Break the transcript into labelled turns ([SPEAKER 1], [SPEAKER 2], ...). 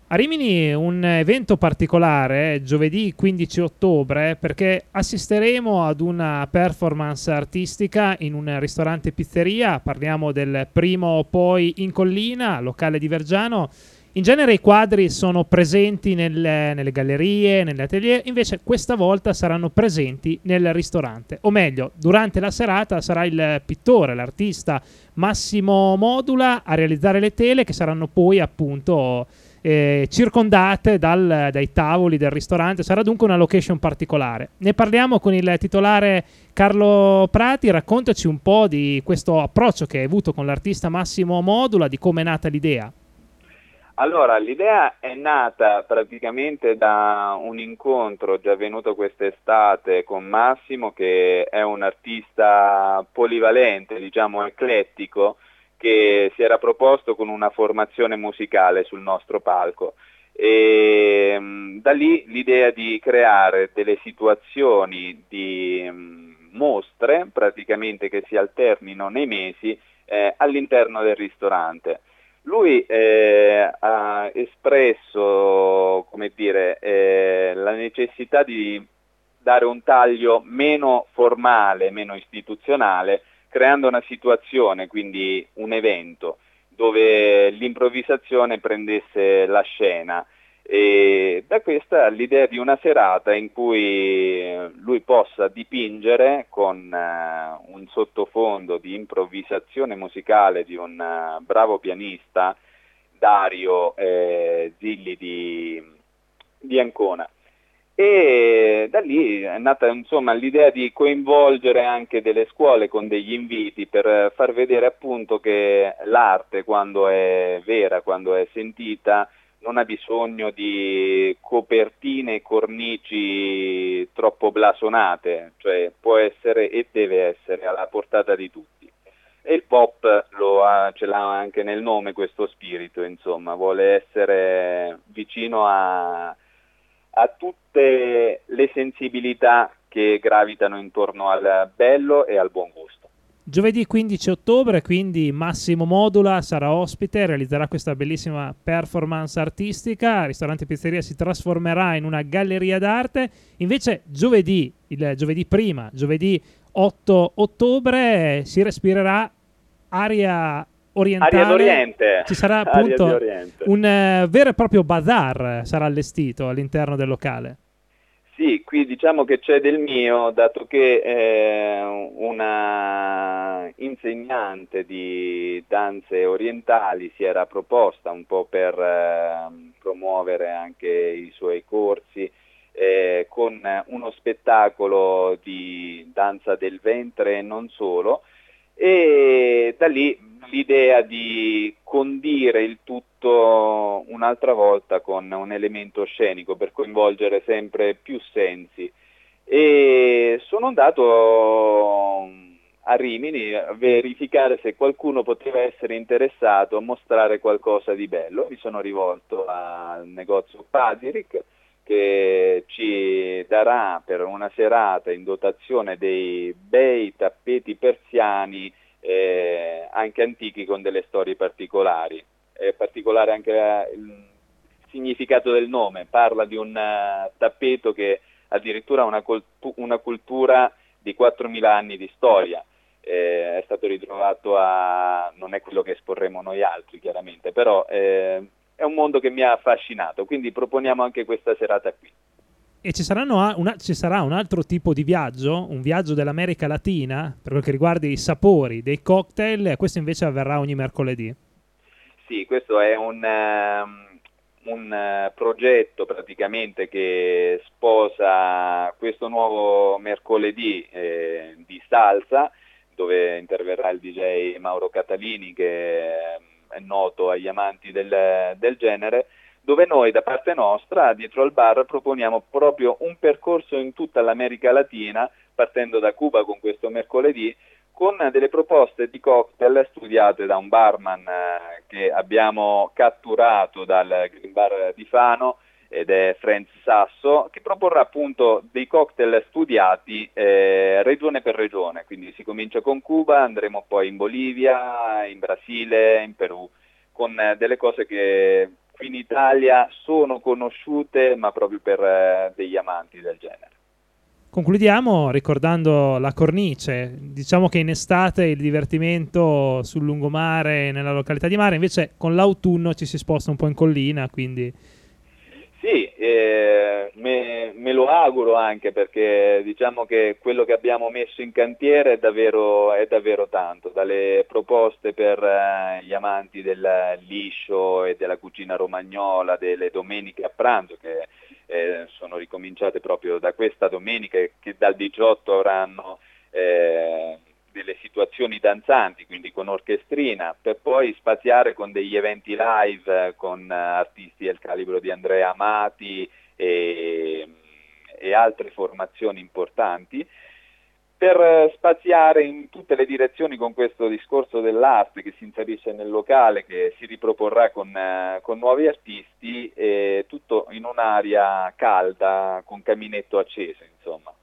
[SPEAKER 1] A Rimini un evento particolare, giovedì 15 ottobre, perché assisteremo ad una performance artistica in un ristorante pizzeria. Parliamo del Primo Poi in Collina, locale di Vergiano. In genere i quadri sono presenti nelle gallerie, nelle atelier, invece questa volta saranno presenti nel ristorante. O meglio, durante la serata sarà il pittore, l'artista Massimo Modula a realizzare le tele che saranno poi appunto circondate dai tavoli del ristorante. Sarà dunque una location particolare. Ne parliamo con il titolare Carlo Prati. Raccontaci un po' di questo approccio che hai avuto con l'artista Massimo Modula, di come è nata l'idea.
[SPEAKER 2] Allora, l'idea è nata praticamente da un incontro già avvenuto quest'estate con Massimo, che è un artista polivalente, diciamo eclettico, che si era proposto con una formazione musicale sul nostro palco. E da lì l'idea di creare delle situazioni di mostre, praticamente che si alternino nei mesi all'interno del ristorante. Lui ha espresso, come dire, la necessità di dare un taglio meno formale, meno istituzionale, creando una situazione, quindi un evento, dove l'improvvisazione prendesse la scena. E da questa l'idea di una serata in cui lui possa dipingere con un sottofondo di improvvisazione musicale di un bravo pianista, Dario Zilli di Ancona. E da lì è nata insomma l'idea di coinvolgere anche delle scuole con degli inviti per far vedere appunto che l'arte, quando è vera, quando è sentita, non ha bisogno di copertine e cornici troppo blasonate, cioè può essere e deve essere alla portata di tutti. E il pop ce l'ha anche nel nome questo spirito, insomma, vuole essere vicino a tutte le sensibilità che gravitano intorno al bello e al buon gusto.
[SPEAKER 1] Giovedì 15 ottobre, quindi Massimo Modula sarà ospite, realizzerà questa bellissima performance artistica. Il ristorante pizzeria si trasformerà in una galleria d'arte. Invece il giovedì prima, giovedì 8 ottobre, si respirerà aria orientale.
[SPEAKER 2] Aria d'Oriente.
[SPEAKER 1] Ci sarà
[SPEAKER 2] Aria di
[SPEAKER 1] appunto
[SPEAKER 2] Oriente.
[SPEAKER 1] un vero e proprio bazar sarà allestito all'interno del locale.
[SPEAKER 2] Sì, qui diciamo che c'è del mio, dato che una insegnante di danze orientali si era proposta un po' per promuovere anche i suoi corsi con uno spettacolo di danza del ventre e non solo, e da lì l'idea di condire il tutto un'altra volta con un elemento scenico per coinvolgere sempre più sensi. E sono andato a Rimini a verificare se qualcuno poteva essere interessato a mostrare qualcosa di bello. Mi sono rivolto al negozio Pasiric, che ci darà per una serata in dotazione dei bei tappeti persiani anche antichi con delle storie particolari. È particolare anche il significato del nome, parla di un tappeto che addirittura ha una cultura di 4.000 anni di storia. È stato ritrovato non è quello che esporremo noi altri chiaramente, però è un mondo che mi ha affascinato, quindi proponiamo anche questa serata qui.
[SPEAKER 1] E ci sarà un altro tipo di viaggio, un viaggio dell'America Latina, per quel che riguarda i sapori dei cocktail. Questo invece avverrà ogni mercoledì.
[SPEAKER 2] Sì, questo è un progetto praticamente che sposa questo nuovo mercoledì di salsa, dove interverrà il DJ Mauro Catalini, che è noto agli amanti del genere, dove noi da parte nostra, dietro al bar, proponiamo proprio un percorso in tutta l'America Latina, partendo da Cuba con questo mercoledì, con delle proposte di cocktail studiate da un barman che abbiamo catturato dal Green Bar di Fano, ed è Franz Sasso, che proporrà appunto dei cocktail studiati regione per regione. Quindi si comincia con Cuba, andremo poi in Bolivia, in Brasile, in Perù, con delle cose che qui in Italia sono conosciute, ma proprio per degli amanti del genere.
[SPEAKER 1] Concludiamo ricordando la cornice. Diciamo che in estate il divertimento sul lungomare, nella località di mare, invece con l'autunno ci si sposta un po' in collina, quindi...
[SPEAKER 2] Sì, me lo auguro anche perché diciamo che quello che abbiamo messo in cantiere è davvero tanto, dalle proposte per gli amanti del liscio e della cucina romagnola, delle domeniche a pranzo che sono ricominciate proprio da questa domenica e che dal 18 avranno delle situazioni danzanti, quindi con orchestrina, per poi spaziare con degli eventi live con artisti del calibro di Andrea Amati e altre formazioni importanti, per spaziare in tutte le direzioni con questo discorso dell'arte che si inserisce nel locale, che si riproporrà con nuovi artisti, e tutto in un'area calda con caminetto acceso, insomma.